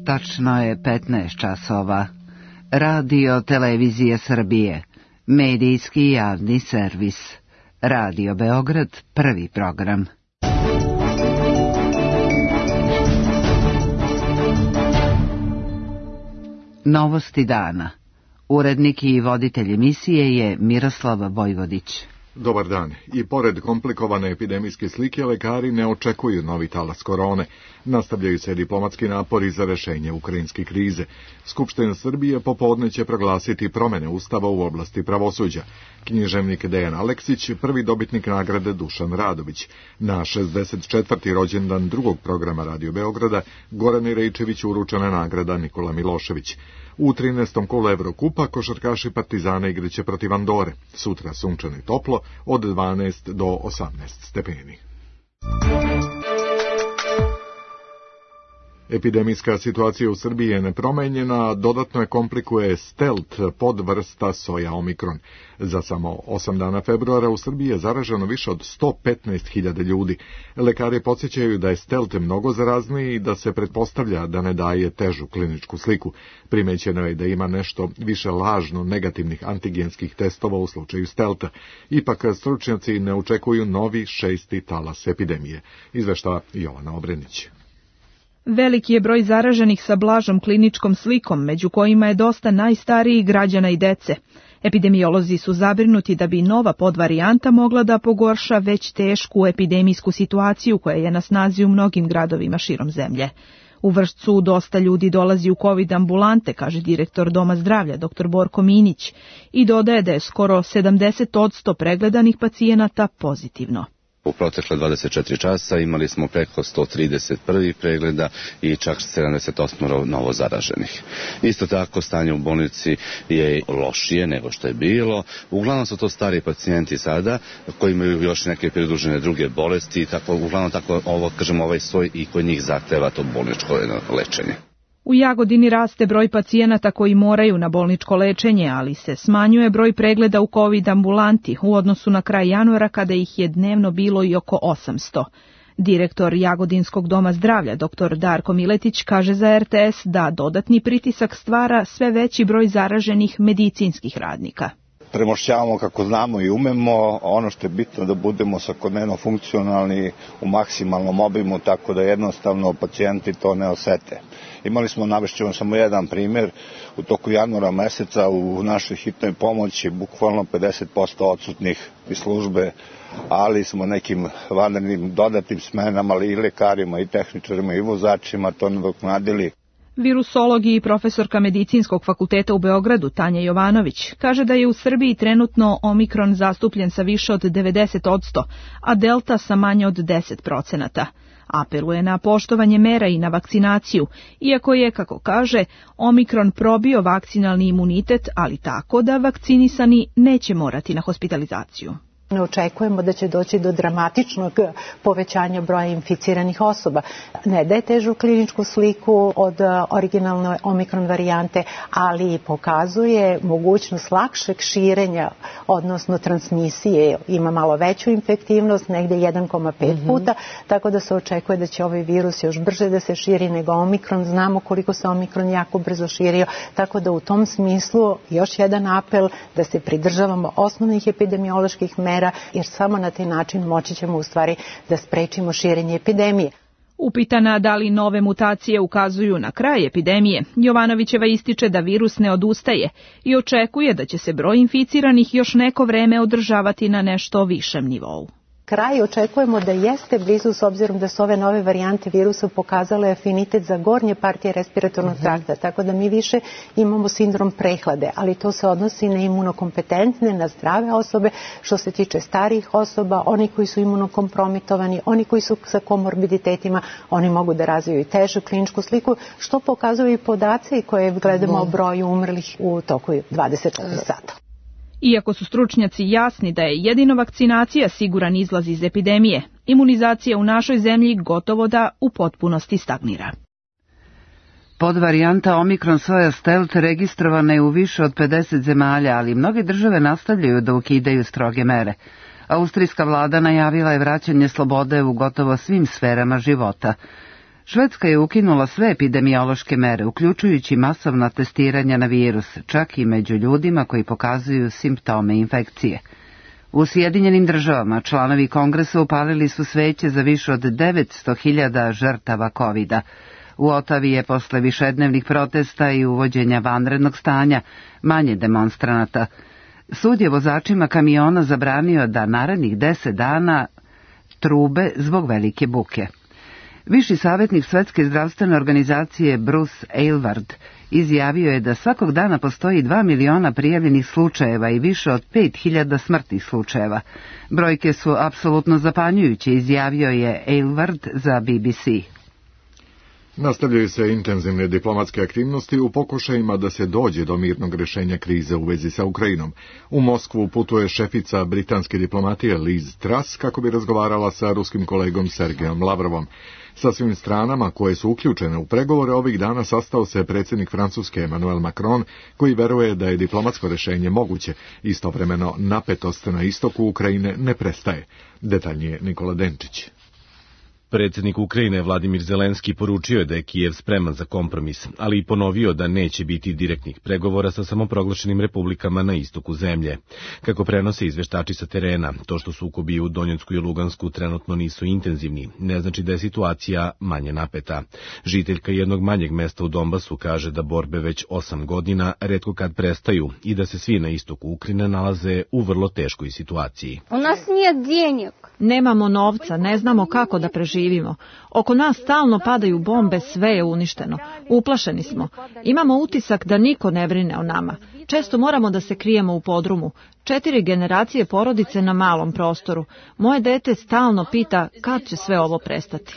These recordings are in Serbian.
Tačno je 15 časova. Radio Televizije Srbije, medijski javni servis. Radio Beograd, prvi program. Novosti dana. Urednik i voditelj emisije je Miroslav Vojvodić. Dobar dan. I pored komplikovane epidemijske slike, lekari ne očekuju novi talas korone. Nastavljaju se diplomatski napori za rešenje ukrajinske krize. Skupština Srbije popodne će proglasiti promene Ustava u oblasti pravosuđa. Književnik Dejan Aleksić, prvi dobitnik nagrade Dušan Radović. Na 64. rođendan drugog programa Radio Beograda, Gorani Rejčević uručena nagrada Nikola Milošević. U 13. kolu Evrokupa košarkaši Partizana igraće protiv Andore. Sutra sunčano i toplo, od 12 do 18 stepeni. Epidemijska situacija u Srbiji je nepromenjena, dodatno je komplikuje stelt podvrsta soja Omikron. Za samo 8 dana februara u Srbiji je zaraženo više od 115.000 ljudi. Lekari podsjećaju da je stelt mnogo zarazniji i da se pretpostavlja da ne daje težu kliničku sliku. Primećeno je da ima nešto više lažno negativnih antigenskih testova u slučaju stelta. Ipak stručnjaci ne očekuju novi 6. talas epidemije. Izveštava Jovana Obrenić. Veliki je broj zaraženih sa blažom kliničkom slikom, među kojima je dosta najstarijih građana i dece. Epidemiolozi su zabrinuti da bi nova podvarijanta mogla da pogorša već tešku epidemijsku situaciju koja je na snazi u mnogim gradovima širom zemlje. U Vršcu dosta ljudi dolazi u COVID ambulante, kaže direktor Doma zdravlja dr. Borko Minić, i dodaje da je skoro 70% pregledanih pacijenata pozitivno. U protekle 24 časa imali smo preko 131 pregleda i čak 78 novo zaraženih. Isto tako stanje u bolnici je lošije nego što je bilo. Uglavnom su to stari pacijenti sada koji imaju još neke pridružene druge bolesti, uglavnom tako ovaj svoj i kod njih zahteva to bolničko lečenje. U Jagodini raste broj pacijenata koji moraju na bolničko lečenje, ali se smanjuje broj pregleda u COVID ambulanti u odnosu na kraj januara kada ih je dnevno bilo i oko 800. Direktor Jagodinskog doma zdravlja dr. Darko Miletić kaže za RTS da dodatni pritisak stvara sve veći broj zaraženih medicinskih radnika. Premošćavamo kako znamo i umemo, ono što je bitno da budemo svakodnevno funkcionalni u maksimalnom obimu, tako da jednostavno pacijenti to ne osete. Imali smo, navešćemo samo jedan primjer, u toku januara meseca u našoj hitnoj pomoći bukvalno 50% odsutnih iz službe, ali smo nekim vanrednim dodatnim smenama, ali i lekarima i tehničarima i vozačima to nadoknadili. Virusolog i profesorka Medicinskog fakulteta u Beogradu Tanja Jovanović kaže da je u Srbiji trenutno Omikron zastupljen sa više od 90%, a Delta sa manje od 10%. Apeluje na poštovanje mera i na vakcinaciju, iako je, kako kaže, Omikron probio vakcinalni imunitet, ali tako da vakcinisani neće morati na hospitalizaciju. Ne očekujemo da će doći do dramatičnog povećanja broja inficiranih osoba. Ne daje težu kliničku sliku od originalne Omikron varijante, ali pokazuje mogućnost lakšeg širenja, odnosno transmisije. Ima malo veću infektivnost, negde 1,5 puta, tako da se očekuje da će ovaj virus još brže da se širi nego Omikron. Znamo koliko se Omikron jako brzo širio, tako da u tom smislu još jedan apel da se pridržavamo osnovnih epidemioloških mera, jer samo na taj način moći ćemo u stvari da sprečimo širenje epidemije. Upitana da li nove mutacije ukazuju na kraj epidemije, Jovanovićeva ističe da virus ne odustaje i očekuje da će se broj inficiranih još neko vreme održavati na nešto višem nivou. Kraj očekujemo da jeste blizu s obzirom da su ove nove varijante virusa pokazale afinitet za gornje partije respiratornog trakta, tako da mi više imamo sindrom prehlade, ali to se odnosi na imunokompetentne, na zdrave osobe, što se tiče starijih osoba, oni koji su imunokompromitovani, oni koji su sa komorbiditetima, oni mogu da razviju i težu kliničku sliku, što pokazuju i podaci koje gledamo o broju umrlih u toku 24 sata. Iako su stručnjaci jasni da je jedino vakcinacija siguran izlaz iz epidemije, imunizacija u našoj zemlji gotovo da u potpunosti stagnira. Podvarijanta Omikron soja Stelt registrovana je u više od 50 zemalja, ali mnoge države nastavljaju da ukidaju stroge mere. Austrijska vlada najavila je vraćanje slobode u gotovo svim sferama života. Švedska je ukinula sve epidemiološke mere, uključujući masovna testiranja na virus, čak i među ljudima koji pokazuju simptome infekcije. U Sjedinjenim Državama članovi Kongresa upalili su sveće za više od 900.000 žrtava COVID-a. U Otavi je posle višednevnih protesta i uvođenja vanrednog stanja manje demonstranata. Sud je vozačima kamiona zabranio da narednih 10 dana trube zbog velike buke. Viši savjetnik Svetske zdravstvene organizacije Bruce Aylward izjavio je da svakog dana postoji 2 miliona prijavljenih slučajeva i više od 5.000 smrtnih slučajeva. Brojke su apsolutno zapanjujuće, izjavio je Aylward za BBC. Nastavljaju se intenzivne diplomatske aktivnosti u pokušajima da se dođe do mirnog rješenja krize u vezi sa Ukrajinom. U Moskvu putuje šefica britanske diplomatije Liz Truss kako bi razgovarala sa ruskim kolegom Sergejom Lavrovom. Sa svim stranama koje su uključene u pregovore ovih dana sastao se predsjednik Francuske Emmanuel Macron, koji veruje da je diplomatsko rješenje moguće. Istovremeno napetost na istoku Ukrajine ne prestaje. Detaljnije Nikola Denčić. Predsjednik Ukrajine Vladimir Zelenski poručio je da je Kijev spreman za kompromis, ali i ponovio da neće biti direktnih pregovora sa samoproglašenim republikama na istoku zemlje. Kako prenose izveštači sa terena, to što sukobi u Donjecku i Lugansku trenutno nisu intenzivni, ne znači da je situacija manje napeta. Žiteljka jednog manjeg mesta u Donbasu kaže da borbe već 8 godina retko kad prestaju i da se svi na istoku Ukrajine nalaze u vrlo teškoj situaciji. U nas nije denjeg. Nemamo novca, ne znamo kako da preživimo. Oko nas stalno padaju bombe, sve je uništeno. Uplašeni smo. Imamo utisak da niko ne brine o nama. Često moramo da se krijemo u podrumu. 4 generacije porodice na malom prostoru. Moje dete stalno pita kad će sve ovo prestati.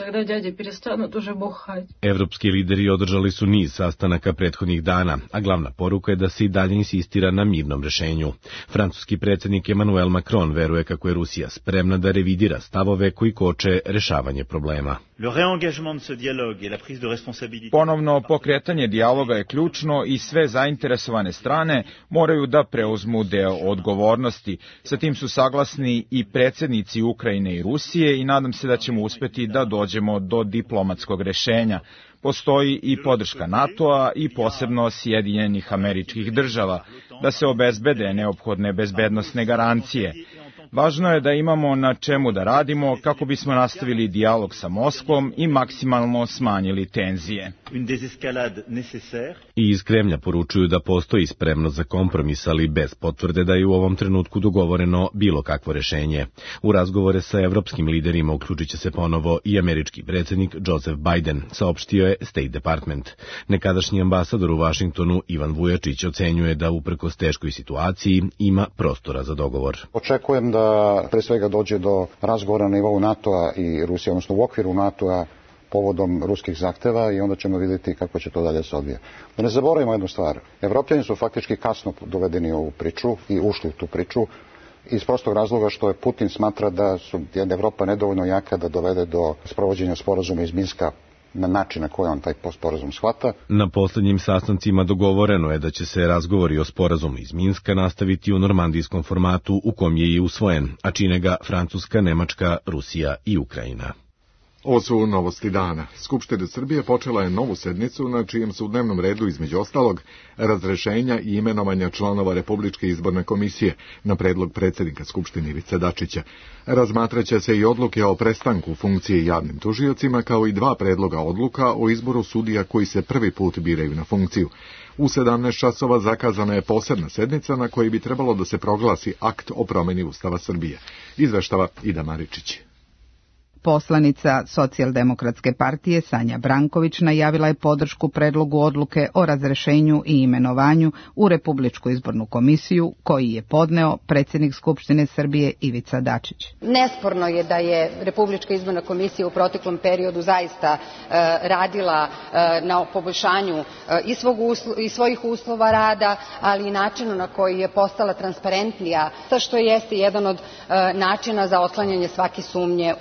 Evropski lideri održali su niz sastanaka prethodnih dana, a glavna poruka je da se i dalje insistira na mirnom rješenju. Francuski predsjednik Emmanuel Macron veruje kako je Rusija spremna da revidira stavove koji koče rješavanje problema. Ponovno pokretanje dijaloga je ključno i sve zainteresovane strane moraju da preuzmu deo odgovornosti. Sa tim su saglasni i predsjednici Ukrajine i Rusije i nadam se da ćemo uspjeti da dođemo do diplomatskog rješenja. Postoji i podrška NATO-a i posebno Sjedinjenih Američkih Država da se obezbede neophodne bezbednosne garancije. Važno je da imamo na čemu da radimo kako bismo nastavili dijalog sa Moskvom i maksimalno smanjili tenzije. I iz Kremlja poručuju da postoji spremnost za kompromis, ali bez potvrde da je u ovom trenutku dogovoreno bilo kakvo rješenje. U razgovore sa evropskim liderima uključit će se ponovo i američki predsjednik Joseph Biden, saopštio je State Department. Nekadašnji ambasador u Vašingtonu Ivan Vujačić ocenjuje da uprkos teškoj situaciji ima prostora za dogovor. Očekujem da pre svega dođe do razgovora na nivou NATO-a i Rusije, odnosno u okviru NATO-a povodom ruskih zahteva i onda ćemo vidjeti kako će to dalje se odvija. Da ne zaboravimo jednu stvar. Evropljani su faktički kasno dovedeni u ovu priču i ušli u tu priču iz prostog razloga što je Putin smatra da je Evropa nedovoljno jaka da dovede do sprovođenja sporazuma iz Minska na način na koji on taj sporazum shvata. Na posljednjim sastancima dogovoreno je da će se razgovori o sporazumu iz Minska nastaviti u normandijskom formatu u kom je i usvojen, a čine ga Francuska, Nemačka, Rusija i Ukrajina. Ovo su novosti dana. Skupština Srbije počela je novu sednicu na čijem su u dnevnom redu između ostalog razrešenja i imenovanja članova Republičke izborne komisije na predlog predsjednika Skupštine Ivice Dačića. Razmatraće se i odluke o prestanku funkcije javnim tužiocima kao i 2 predloga odluka o izboru sudija koji se prvi put biraju na funkciju. U 17 časova zakazana je posebna sednica na kojoj bi trebalo da se proglasi akt o promjeni Ustava Srbije. Izveštava Ida Maričić. Poslanica Socijaldemokratske partije Sanja Branković najavila je podršku predlogu odluke o razrešenju i imenovanju u Republičku izbornu komisiju koji je podneo predsjednik Skupštine Srbije Ivica Dačić. Nesporno je da je Republička izborna komisija u proteklom periodu zaista radila na poboljšanju i svojih uslova rada, ali i načinu na koji je postala transparentnija, što jeste jedan od načina za otklanjanje svake sumnje u pogledu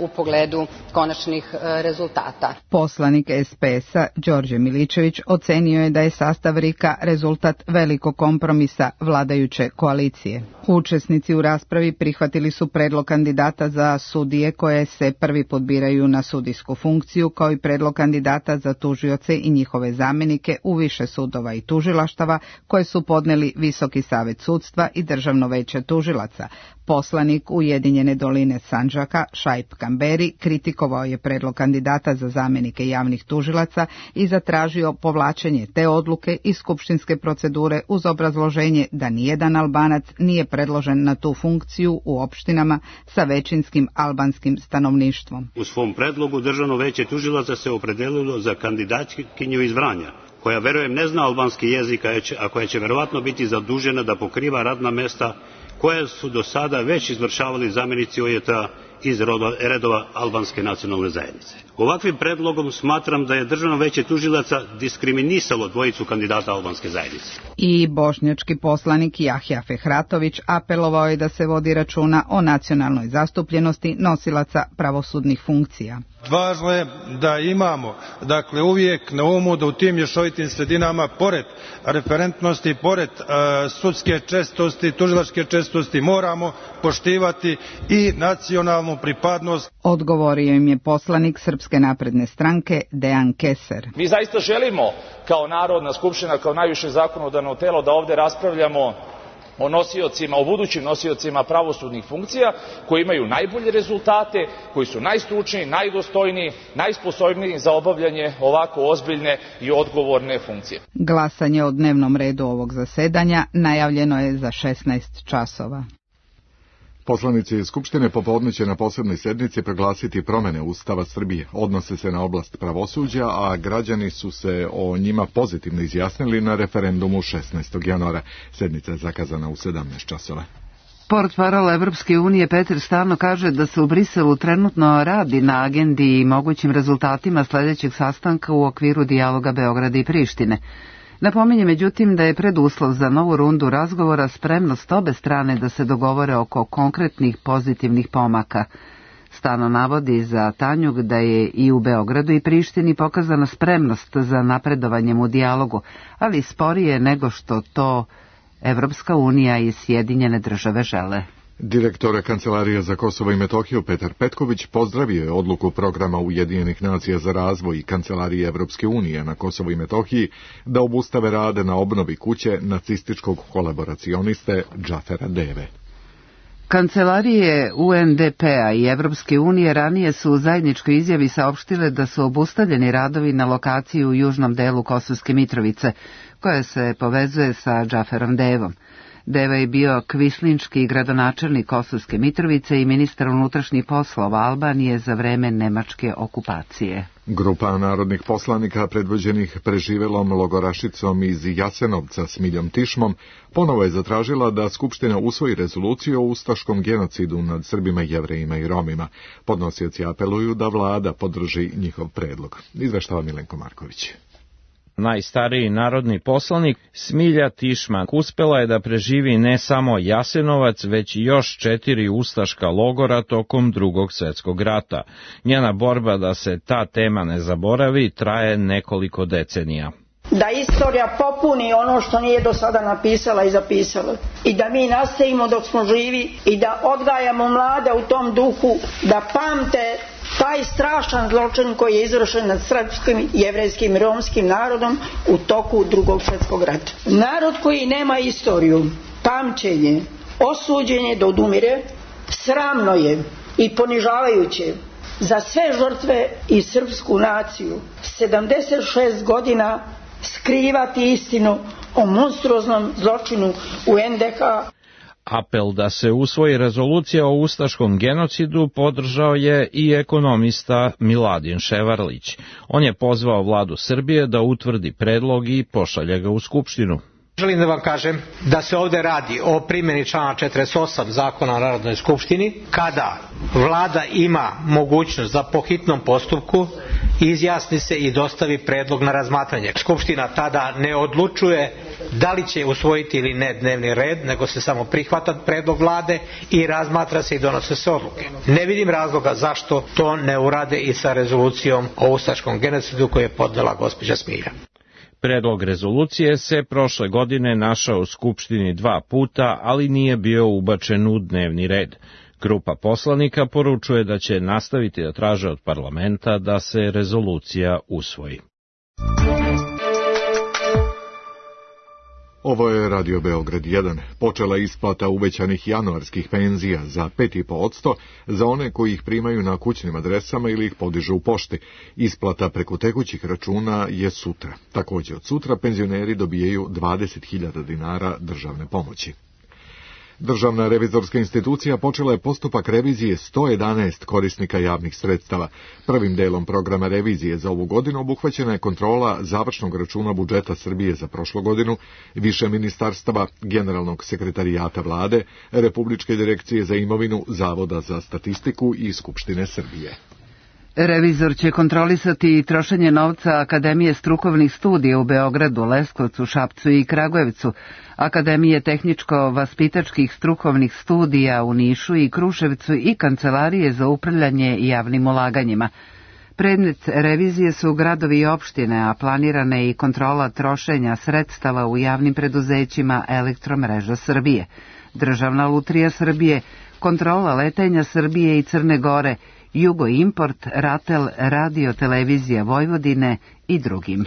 pregledu konačnih rezultata. Poslanik SPS-a Đorđe Miličević ocenio je da je sastav RIK-a rezultat velikog kompromisa vladajuće koalicije. Učesnici u raspravi prihvatili su predlog kandidata za sudije koje se prvi put biraju na sudijsku funkciju, kao i predlog kandidata za tužioce i njihove zamjenike u više sudova i tužilaštava koje su podneli Visoki savet sudstva i Državno veće tužilaca. Poslanik Ujedinjene doline Sandžaka Šaip Kamberi kritikovao je predlog kandidata za zamjenike javnih tužilaca i zatražio povlačenje te odluke iz skupštinske procedure uz obrazloženje da nijedan Albanac nije predložen na tu funkciju u opštinama sa većinskim albanskim stanovništvom. U svom predlogu Državno veće tužilaca se opredelilo za kandidatkinju iz Vranja, koja verujem ne zna albanski jezik, a koja će verovatno biti zadužena da pokriva radna mesta koje su do sada već izvršavali zamjenici OJT-a iz redova albanske nacionalne zajednice. Ovakvim predlogom smatram da je Državno veće tužilaca diskriminisalo dvojicu kandidata albanske zajednice. I bošnjački poslanik Jahja Fehratović apelovao je da se vodi računa o nacionalnoj zastupljenosti nosilaca pravosudnih funkcija. Važno je da imamo, uvijek na umu da u tim mješovitim sredinama, pored referentnosti, pored sudske čestitosti, tužilačke čestitosti, moramo poštivati i nacionalnu pripadnost. Odgovorio im je poslanik Srpske napredne stranke Dejan Keser. Mi zaista želimo kao Narodna skupština, kao najviše zakonodavno telo, da ovdje raspravljamo o budućim nosiocima pravosudnih funkcija koji imaju najbolje rezultate, koji su najstručniji, najdostojniji, najsposobniji za obavljanje ovako ozbiljne i odgovorne funkcije. Glasanje o dnevnom redu ovog zasedanja najavljeno je za 16 časova. Poslanici Skupštine popodne će na posebnoj sednici proglasiti promjene Ustava Srbije. Odnose se na oblast pravosuđa, a građani su se o njima pozitivno izjasnili na referendumu 16. januara. Sednica je zakazana u 17 časova. Portparol Evropske unije Peter Stano kaže da se u Briselu trenutno radi na agendi i mogućim rezultatima sljedećeg sastanka u okviru dijaloga Beograda i Prištine. Napominje međutim da je preduslov za novu rundu razgovora spremnost obe strane da se dogovore oko konkretnih pozitivnih pomaka. Stano navodi za Tanjug da je i u Beogradu i Prištini pokazana spremnost za napredovanjem u dijalogu, ali sporije nego što to Evropska unija i Sjedinjene države žele. Direktor Kancelarije za Kosovo i Metohiju Petar Petković pozdravio je odluku programa Ujedinjenih nacija za razvoj i Kancelarije Evropske unije na Kosovo i Metohiji da obustave rade na obnovi kuće nacističkog kolaboracioniste Džafera Deve. Kancelarije UNDP-a i Evropske unije ranije su u zajedničkoj izjavi saopštile da su obustavljeni radovi na lokaciji u južnom delu Kosovske Mitrovice, koja se povezuje sa Džaferom Devom. Deva je bio kvislinčki gradonačelnik Kosovske Mitrovice i ministar unutrašnjih poslova Albanije za vreme nemačke okupacije. Grupa narodnih poslanika predvođenih preživelom logorašicom iz Jasenovca Smiljom Tišmom ponovo je zatražila da Skupština usvoji rezoluciju o ustaškom genocidu nad Srbima, Jevrejima i Romima. Podnosioci apeluju da vlada podrži njihov predlog. Izveštava Milenko Marković. Najstariji narodni poslanik Smilja Tišman uspela je da preživi ne samo Jasenovac, već i još 4 ustaška logora tokom Drugog svjetskog rata. Njena borba da se ta tema ne zaboravi traje nekoliko decenija. Da istorija popuni ono što nije do sada napisala i zapisala. I da mi nastavimo dok smo živi i da odgajamo mlade u tom duhu, da pamte taj strašan zločin koji je izvršen nad srpskim, jevrejskim i romskim narodom u toku Drugog svjetskog rata. Narod koji nema istoriju, pamćenje, osuđenje da odumire, sramno je i ponižavajuće za sve žrtve i srpsku naciju. 76 godina skrivati istinu o monstruoznom zločinu u NDH. Apel da se usvoji rezolucija o ustaškom genocidu podržao je i ekonomista Miladin Ševarlić. On je pozvao vladu Srbije da utvrdi predlog i pošalje ga u Skupštinu. Želim da vam kažem da se ovdje radi o primjeni člana 48 Zakona o Narodnoj skupštini, kada vlada ima mogućnost da po hitnom postupku izjasni se i dostavi predlog na razmatranje. Skupština tada ne odlučuje da li će usvojiti ili ne dnevni red, nego se samo prihvata predlog vlade i razmatra se i donose se odluke. Ne vidim razloga zašto to ne urade i sa rezolucijom o ustaškom genocidu koju je podnela gospođa Smilja. Predlog rezolucije se prošle godine našao u Skupštini 2 puta, ali nije bio ubačen u dnevni red. Grupa poslanika poručuje da će nastaviti da traže od parlamenta da se rezolucija usvoji. Ovo je Radio Beograd 1. Počela isplata uvećanih januarskih penzija za 5,5% za one koji ih primaju na kućnim adresama ili ih podižu u pošti. Isplata preko tekućih računa je sutra. Također od sutra penzioneri dobijaju 20.000 dinara državne pomoći. Državna revizorska institucija počela je postupak revizije 111 korisnika javnih sredstava. Prvim delom programa revizije za ovu godinu obuhvaćena je kontrola završnog računa budžeta Srbije za prošlu godinu, više ministarstava, Generalnog sekretarijata vlade, Republičke direkcije za imovinu, Zavoda za statistiku i Skupštine Srbije. Revizor će kontrolisati trošenje novca Akademije strukovnih studija u Beogradu, Leskovcu, Šapcu i Kragujevcu, Akademije tehničko-vaspitačkih strukovnih studija u Nišu i Kruševcu i Kancelarije za upravljanje javnim ulaganjima. Predmet revizije su gradovi i opštine, a planirana je i kontrola trošenja sredstava u javnim preduzećima Elektromreža Srbije, Državna lutrija Srbije, kontrola letenja Srbije i Crne Gore, Jugoimport, Ratel, Radio televizija Vojvodine i drugim.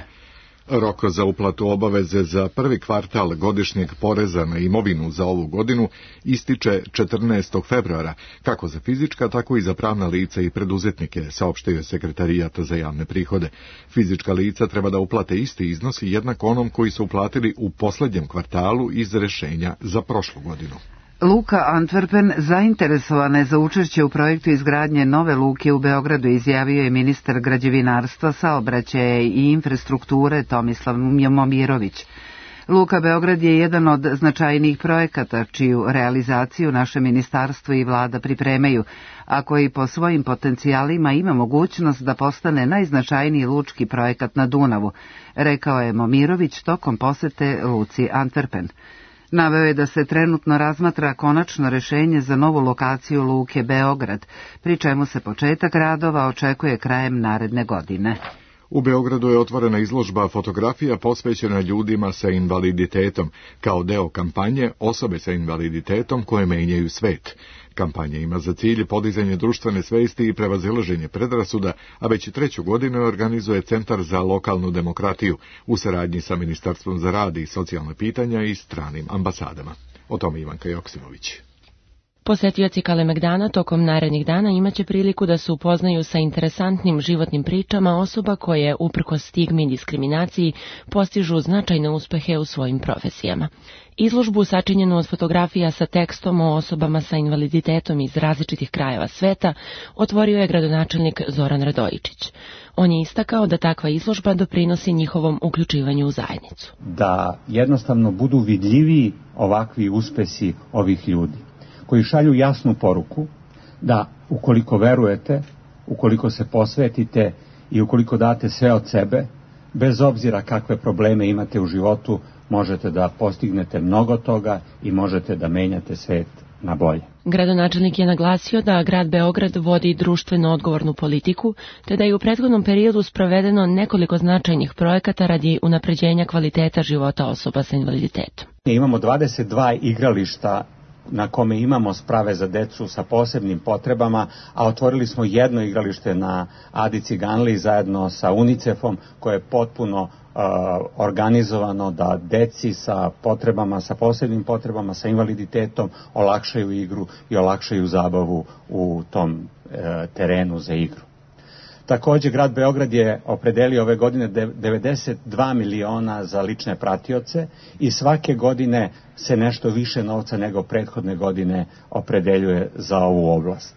Rok za uplatu obaveze za prvi kvartal godišnjeg poreza na imovinu za ovu godinu ističe 14. februara, kako za fizička, tako i za pravna lica i preduzetnike, saopštio je Sekretarijat za javne prihode. Fizička lica treba da uplate isti iznos i jednak onom koji su uplatili u poslednjem kvartalu iz rešenja za prošlu godinu. Luka Antwerpen zainteresovana je za učešće u projektu izgradnje nove luke u Beogradu, izjavio je ministar građevinarstva, saobraćaja i infrastrukture Tomislav Momirović. Luka Beograd je jedan od značajnijih projekata čiju realizaciju naše ministarstvo i vlada pripremaju, a koji po svojim potencijalima ima mogućnost da postane najznačajniji lučki projekat na Dunavu, rekao je Momirović tokom posete luci Antwerpen. Naveo je da se trenutno razmatra konačno rešenje za novu lokaciju luke Beograd, pri čemu se početak radova očekuje krajem naredne godine. U Beogradu je otvorena izložba fotografija posvećena ljudima sa invaliditetom, kao deo kampanje Osobe sa invaliditetom koje menjaju svet. Kampanja ima za cilj podizanje društvene svesti i prevazilaženje predrasuda, a već 3. godinu organizuje Centar za lokalnu demokratiju u saradnji sa Ministarstvom za rad i socijalne pitanja i stranim ambasadama. O tome Ivanka Joksimović. Posetioci Kalemegdana tokom narednih dana imaće priliku da se upoznaju sa interesantnim životnim pričama osoba koje, uprkos stigmi i diskriminaciji, postižu značajne uspehe u svojim profesijama. Izložbu sačinjenu od fotografija sa tekstom o osobama sa invaliditetom iz različitih krajeva sveta otvorio je gradonačelnik Zoran Radojičić. On je istakao da takva izložba doprinosi njihovom uključivanju u zajednicu. Da jednostavno budu vidljiviji ovakvi uspesi ovih ljudi, koji šalju jasnu poruku da ukoliko verujete, ukoliko se posvetite i ukoliko date sve od sebe, bez obzira kakve probleme imate u životu, možete da postignete mnogo toga i možete da menjate svet na bolje. Gradonačelnik je naglasio da grad Beograd vodi društveno odgovornu politiku, te da je u prethodnom periodu sprovedeno nekoliko značajnih projekata radi unapređenja kvaliteta života osoba sa invaliditetom. Imamo 22 igrališta na kome imamo sprave za decu sa posebnim potrebama, a otvorili smo jedno igralište na Adi Ciganliji zajedno sa UNICEF-om koje je potpuno organizovano da deci sa potrebama, sa posebnim potrebama, sa invaliditetom olakšaju igru i olakšaju zabavu u tom terenu za igru. Također, grad Beograd je opredelio ove godine 92 miliona za lične pratioce i svake godine se nešto više novca nego prethodne godine opredeljuje za ovu oblast.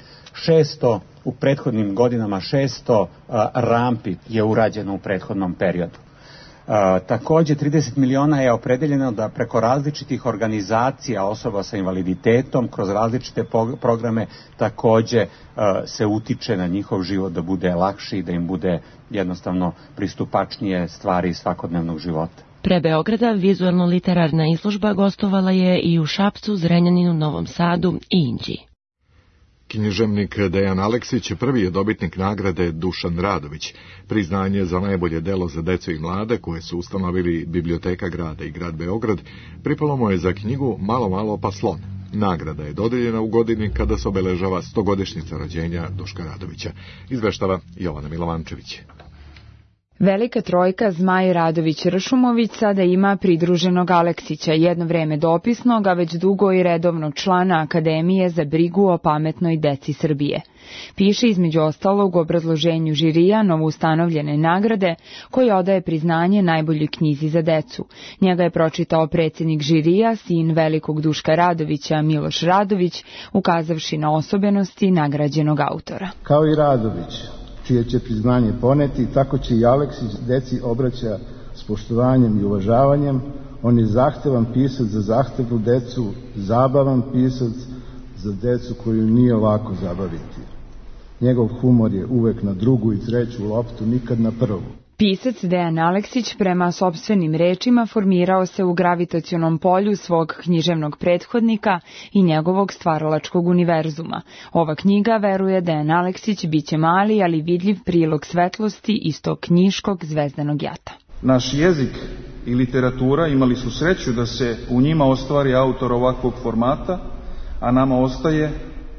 U prethodnim godinama 600 rampi je urađeno u prethodnom periodu. Takođe, 30 miliona je opredeljeno da preko različitih organizacija osoba sa invaliditetom, kroz različite programe, takođe se utiče na njihov život da bude lakši, da im bude jednostavno pristupačnije stvari svakodnevnog života. Pre Beograda vizualno-literarna izložba gostovala je i u Šapcu, Zrenjaninu, Novom Sadu i Inđiji. Književnik Dejan Aleksić prvi je dobitnik nagrade Dušan Radović. Priznanje za najbolje delo za decu i mlade koje su ustanovili Biblioteka grada i grad Beograd pripalo mu je za knjigu Malo, malo pa slon. Nagrada je dodeljena u godini kada se obeležava 100-godišnjica rođenja Duška Radovića. Izveštava Jovana Milovančević. Velika trojka Zmaj Radović-Ršumović sada ima pridruženog Aleksića, jedno vreme dopisnog, a već dugo i redovnog člana Akademije za brigu o pametnoj deci Srbije. Piše između ostalog u obrazloženju žirija novoustanovljene nagrade koji odaje priznanje najboljoj knjizi za decu. Njega je pročitao predsjednik žirija, sin velikog Duška Radovića, Miloš Radović, ukazavši na osobenosti nagrađenog autora. Kao i Radović, čije će priznanje poneti, tako će i Aleksić deci obraća s poštovanjem i uvažavanjem. On je zahtevan pisac za zahtevnu decu, zabavan pisac za decu koju nije lako zabaviti. Njegov humor je uvek na drugu i treću loptu, nikad na prvu. Pisac Dejan Aleksić prema sopstvenim rečima formirao se u gravitacionom polju svog književnog prethodnika i njegovog stvaralačkog univerzuma. Ova knjiga veruje Dejan Aleksić biće mali, ali vidljiv prilog svetlosti iz tog knjiškog zvezdanog jata. Naš jezik i literatura imali su sreću da se u njima ostvari autor ovakvog formata, a nama ostaje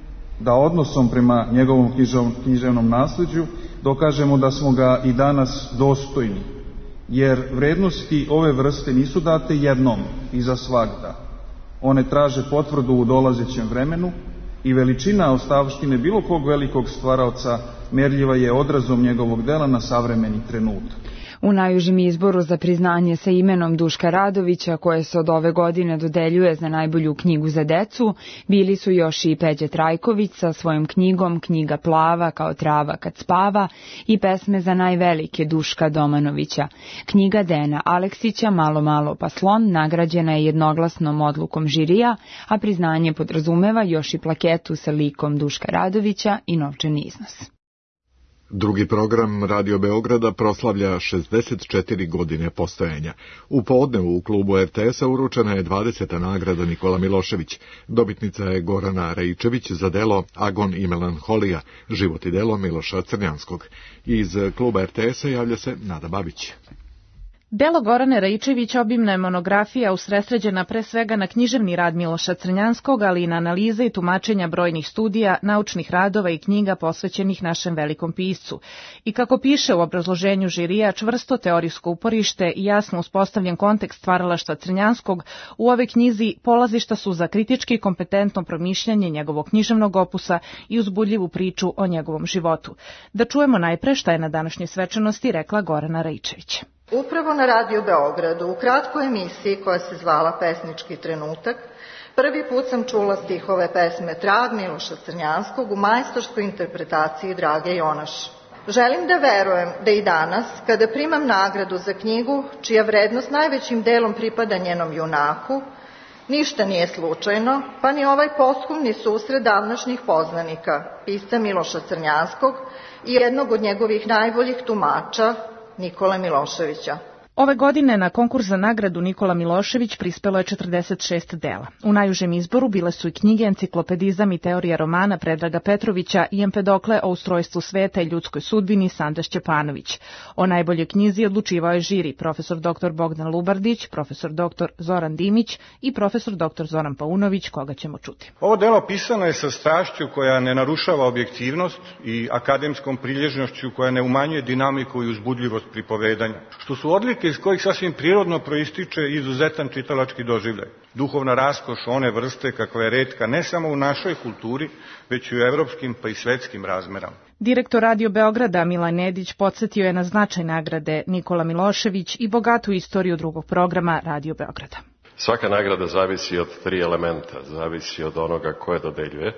da odnosom prema njegovom književnom nasleđu dokažemo da smo ga i danas dostojni, jer vrednosti ove vrste nisu date jednom i za svagda. One traže potvrdu u dolazećem vremenu i veličina ostavštine bilo kog velikog stvaraoca merljiva je odrazom njegovog dela na savremeni trenutak. U najužem izboru za priznanje sa imenom Duška Radovića, koje se od ove godine dodeljuje za najbolju knjigu za decu, bili su još i Peđa Trajković sa svojom knjigom Knjiga plava kao trava kad spava i pesme za najvelike Duška Domanovića. Knjiga Dejana Aleksića Malo, malo pa slon nagrađena je jednoglasnom odlukom žirija, a priznanje podrazumeva još i plaketu sa likom Duška Radovića i novčani iznos. Drugi program Radio Beograda proslavlja 64 godine postojanja. U podnevu u klubu RTS-a uručena je 20. nagrada Nikola Milošević. Dobitnica je Gorana Raičević za delo Agon i melanholija, život i delo Miloša Crnjanskog. Iz kluba RTS-a javlja se Nada Babić. Delo Gorane Raičević obimna je monografija usredsređena pre svega na književni rad Miloša Crnjanskog, ali i na analize i tumačenja brojnih studija, naučnih radova i knjiga posvećenih našem velikom piscu. I kako piše u obrazloženju žirija, čvrsto teorijsko uporište i jasno uspostavljen kontekst stvaralaštva Crnjanskog, u ove knjizi polazišta su za kritički i kompetentno promišljanje njegovog književnog opusa i uzbudljivu priču o njegovom životu. Da čujemo najpre šta je na današnjoj svečanosti rekla Gorana Raičević. Upravo na Radio Beogradu, u kratkoj emisiji koja se zvala Pesnički trenutak, prvi put sam čula stihove pesme Trag Miloša Crnjanskog u majstorskoj interpretaciji Drage Jonaš. Želim da verujem da i danas, kada primam nagradu za knjigu, čija vrednost najvećim delom pripada njenom junaku, ništa nije slučajno, pa ni ovaj posthumni susret davnašnjih poznanika, pisca Miloša Crnjanskog i jednog od njegovih najboljih tumača, Nikole Miloševića. Ove godine na konkurs za nagradu Nikola Milošević prispelo je 46 dela. U najužem izboru bile su i knjige Enciklopedizam i teorija romana Predraga Petrovića i Empedokle o ustrojstvu sveta i ljudskoj sudbini Sanda Šćepanović. O najboljoj knjizi odlučivao je žiri profesor dr. Bogdan Lubardić, profesor dr. Zoran Dimić i profesor dr. Zoran Paunović, koga ćemo čuti. Ovo delo pisano je sa strašću koja ne narušava objektivnost i akademskom prilježnošću koja ne umanjuje dinamiku i uzbudljivost pripovedanja, što su odlike iz kojih sasvim prirodno proističe izuzetan čitalački doživljaj. Duhovna raskoš one vrste kakva je retka ne samo u našoj kulturi, već i u evropskim pa i svetskim razmerama. Direktor Radio Beograda Milan Nedić podsjetio je na značaj nagrade Nikola Milošević i bogatu istoriju drugog programa Radio Beograda. Svaka nagrada zavisi od 3 elementa. Zavisi od onoga ko je dodeljuje,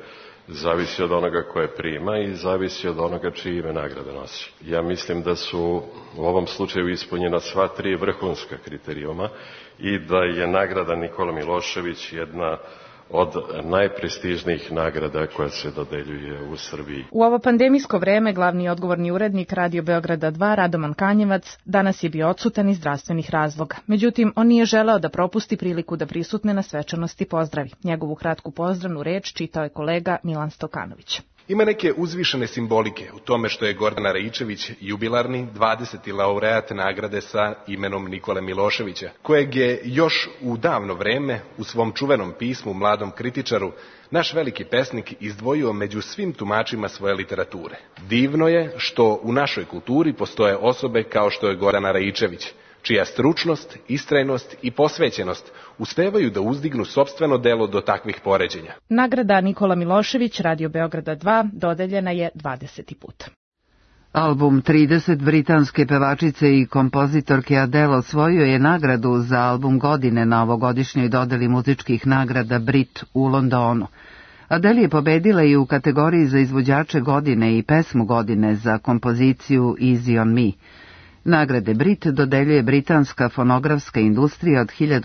zavisi od onoga koje prima i zavisi od onoga čije ime nagrada nosi. Ja mislim da su u ovom slučaju ispunjena sva tri vrhunska kriterijuma i da je nagrada Nikola Milošević jedna od najprestižnijih nagrada koja se dodeljuje u Srbiji. U ovo pandemijsko vreme glavni odgovorni urednik Radio Beograda 2 Radoman Kanjevac danas je bio odsutan iz zdravstvenih razloga. Međutim, on nije želeo da propusti priliku da prisutne na svečanosti pozdravi. Njegovu kratku pozdravnu reč čitao je kolega Milan Stokanović. Ima neke uzvišene simbolike u tome što je Gordana Raičević jubilarni 20. laureat nagrade sa imenom Nikole Miloševića, kojeg je još u davno vreme u svom čuvenom pismu Mladom kritičaru naš veliki pesnik izdvojio među svim tumačima svoje literature. Divno je što u našoj kulturi postoje osobe kao što je Gordana Raičević, čija stručnost, istrajnost i posvećenost uspevaju da uzdignu sopstveno delo do takvih poređenja. Nagrada Nikola Milošević Radio Beograda 2 dodeljena je 20. put. Album 30 britanske pevačice i kompozitorke Adele osvojio je nagradu za album godine na ovogodišnjoj dodeli muzičkih nagrada Brit u Londonu. Adele je pobedila i u kategoriji za izvođače godine i pesmu godine za kompoziciju Easy on Me. Nagrade Brit dodeljuje britanska fonografska industrija od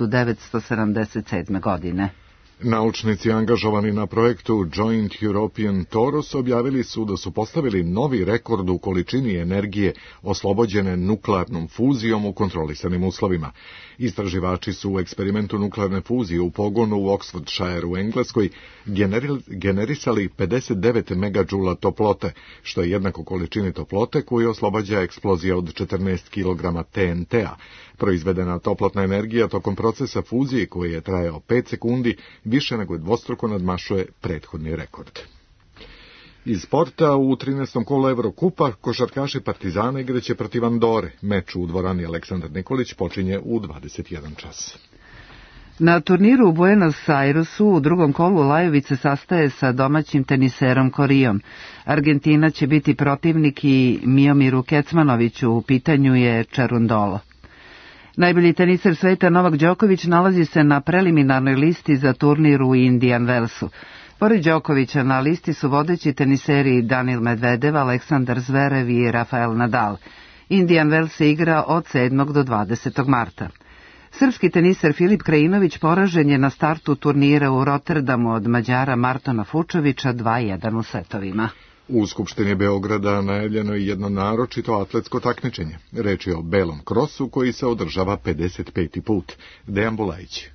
1977. godine. Naučnici angažovani na projektu Joint European Torus objavili su da su postavili novi rekord u količini energije oslobođene nuklearnom fuzijom u kontrolisanim uslovima. Istraživači su u eksperimentu nuklearne fuzije u pogonu u Oxfordshire u Engleskoj generisali 59 megadžula toplote, što je jednako količini toplote koju oslobađa eksplozija od 14 kg TNT-a. Proizvedena toplotna energija tokom procesa fuzije koji je trajao 5 sekundi više nego dvostruko nadmašuje prethodni rekord. Iz sporta u 13. kolu Evrokupa košarkaši Partizana igraće protiv Andore. Meč u dvorani Aleksandar Nikolić počinje u 21 čas. Na turniru u Buenos Airesu u drugom kolu Lajović se sastaje sa domaćim teniserom Korijom. Argentina će biti protivnik i Miomiru Kecmanoviću, u pitanju je Čarundolo. Najbolji teniser sveta Novak Đoković nalazi se na preliminarnoj listi za turnir u Indian Wellsu. Pored Đokovića na listi su vodeći teniseri Daniil Medvedev, Aleksandar Zverev i Rafael Nadal. Indian Wells se igra od 7. do 20. marta. Srpski teniser Filip Krajinović poražen je na startu turnira u Rotterdamu od Mađara Martona Fučovića 2:1 u setovima. U Skupštini Beograda najavljeno je jedno naročito atletsko takmičenje. Reč je o belom krosu koji se održava 55. put. Dejan Bulajić.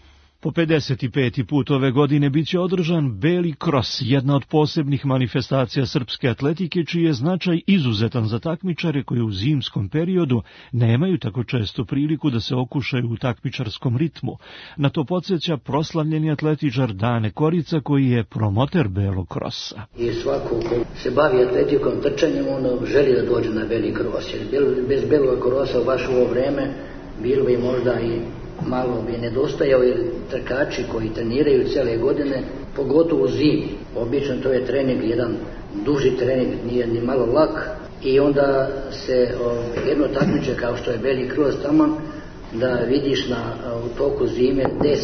Po 55. put ove godine biće održan Beli kros, jedna od posebnih manifestacija srpske atletike, čiji je značaj izuzetan za takmičare koji u zimskom periodu nemaju tako često priliku da se okušaju u takmičarskom ritmu. Na to podsjeća proslavljeni atletičar Dane Korica, koji je promoter Belog krosa. I svako ko se bavi atletikom, trčanjem, ono želi da dođe na Beli kros. Bez Belog krosa u baš ovo vreme bilo bi možda i malo bi nedostajao, jer trkači koji treniraju cele godine, pogotovo u zimi, obično to je trening, jedan duži trening, nije ni malo lak, i onda se jedno takmiče kao što je Beli kroz tamo, da vidiš u toku zime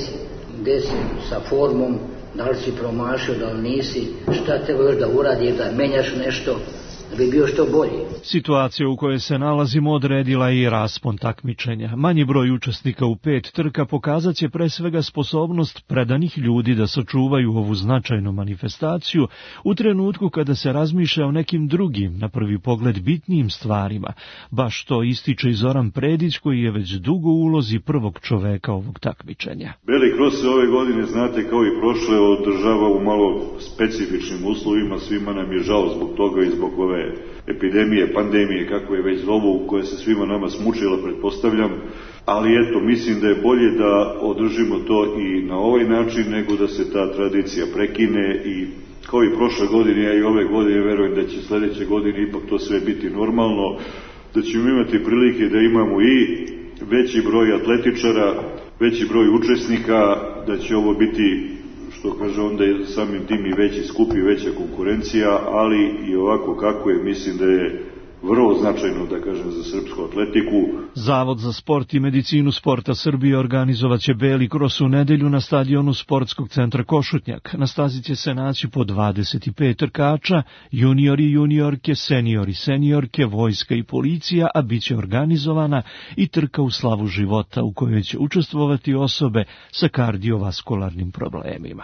gde si sa formom, da li si promašio, da li nisi, šta treba još da uradi, da menjaš nešto, da bi bio što bolji. Situacija u kojoj se nalazimo odredila i raspon takmičenja. Manji broj učesnika u 5 trka pokazat će pre svega sposobnost predanih ljudi da sačuvaju ovu značajnu manifestaciju u trenutku kada se razmišlja o nekim drugim, na prvi pogled bitnijim stvarima. Baš to ističe i Zoran Predić, koji je već dugo u ulozi prvog čoveka ovog takmičenja. Beli kros se ove godine, znate, kao i prošle, održava u malo specifičnim uslovima. Svima nam je žao zbog toga i zbog ove epidemije, pandemije, kako je već zovu, koja se svima nama smučila, pretpostavljam, ali eto, mislim da je bolje da održimo to i na ovaj način, nego da se ta tradicija prekine, i kao i prošle godine, ja i ove godine verujem da će sledeće godine ipak to sve biti normalno, da ćemo imati prilike da imamo i veći broj atletičara, veći broj učesnika, da će ovo biti, što kaže, onda je samim tim i veći skup i veća konkurencija, ali i ovako kako je, mislim da je vrlo značajno, da kažem, za srpsku atletiku. Zavod za sport i medicinu sporta Srbije organizovaće Beli kros u nedelju na stadionu Sportskog centra Košutnjak. Na stazi će se naći po 25 trkača, juniori, juniorke, seniori, seniorke, vojska i policija, a bit će organizovana i trka u slavu života u kojoj će učestvovati osobe sa kardiovaskularnim problemima.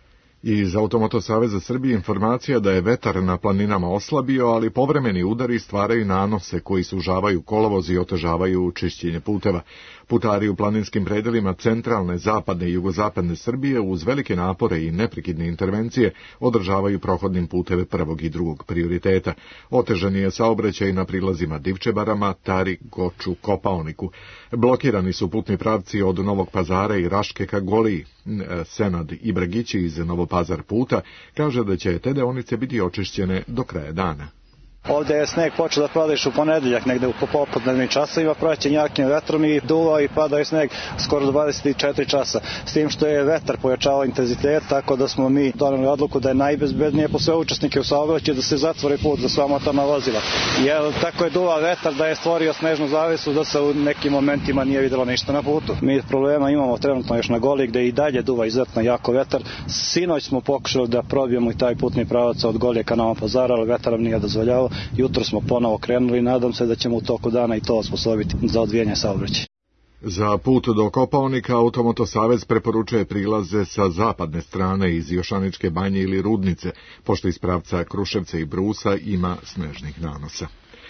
Iz Automoto Saveza Srbije informacija da je vetar na planinama oslabio, ali povremeni udari stvaraju nanose koji sužavaju kolovoz i otežavaju čišćenje puteva. Putari u planinskim predelima centralne, zapadne i jugozapadne Srbije uz velike napore i neprekidne intervencije održavaju prohodnim puteve prvog i drugog prioriteta. Otežan je saobraćaj na prilazima Divčebarama, Tari, Goču, Kopaoniku. Blokirani su putni pravci od Novog Pazara i Raške ka Goliji. Senad Ibragići iz Novopazar puta kaže da će te deonice biti očišćene do kraja dana. Ovde je sneg počeo da pada još u ponedeljak, negde u popodnevnim časovima, praćen jakim vetrom i duva i pada je sneg skoro 24 časa. S tim što je vetar pojačavao intenzitet, tako da smo mi doneli odluku da je najbezbednije po sve učesnike u saobraćaju da se zatvori put za sva motorna vozila. Jer tako je duva vetar da je stvorio snežnu zavesu da se u nekim momentima nije videlo ništa na putu. Mi problema imamo trenutno još na Goli gde i dalje duva izuzetno jako vetar. Sinoć smo pokušali da probijemo i taj putni pravac od Golije ka Novom Pazaru, ali vetar nam nije dozvoljavao. Jutro smo ponovo krenuli i nadam se da ćemo u toku dana i to osposobiti za odvijanje saobraćaja. Za put do Kopaonika Automoto Savez preporučuje prilaze sa zapadne strane iz Jošaničke banje ili Rudnice, pošto iz pravca Kruševca i Brusa ima snežnih nanosa.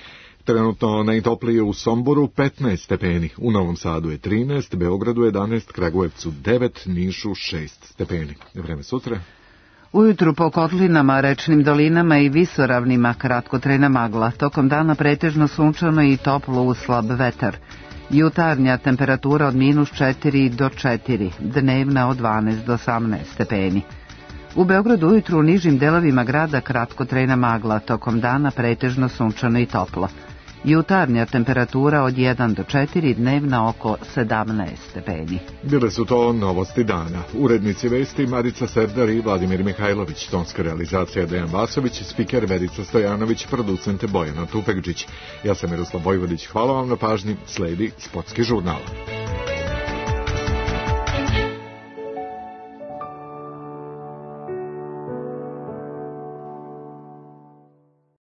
Trenutno najtoplije u Somboru 15 stepeni, u Novom Sadu je 13, Beogradu 11, Kragujevcu 9, Nišu 6 stepeni. Vreme sutra. Ujutru po kotlinama, rečnim dolinama i visoravnima kratkotrajna magla, tokom dana pretežno sunčano i toplo uz slab vetar. Jutarnja temperatura od -4 do 4, dnevna od 12 do 18 stepeni. U Beogradu ujutru u nižim delovima grada kratkotrajna magla, tokom dana pretežno sunčano i toplo. Jutarnja temperatura od 1 do 4, dnevna oko 17 stepeni. Bile su to novosti dana. Urednici vesti Marica Serdar i Vladimir Mihajlović, tonska realizacija Dejan Vasović, spiker Verica Stojanović, producente Bojana Tufekđić. Ja sam Miroslav Vojvodić, hvala vam na pažnji, sledi Sportski žurnal.